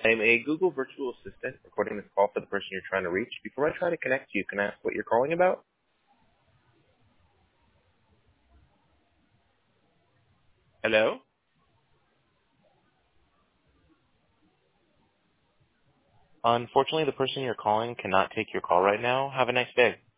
I'm a Google virtual assistant recording this call for the person you're trying to reach. Before I try to connect you, can I ask what you're calling about? Hello? Unfortunately, the person you're calling cannot take your call right now. Have a nice day.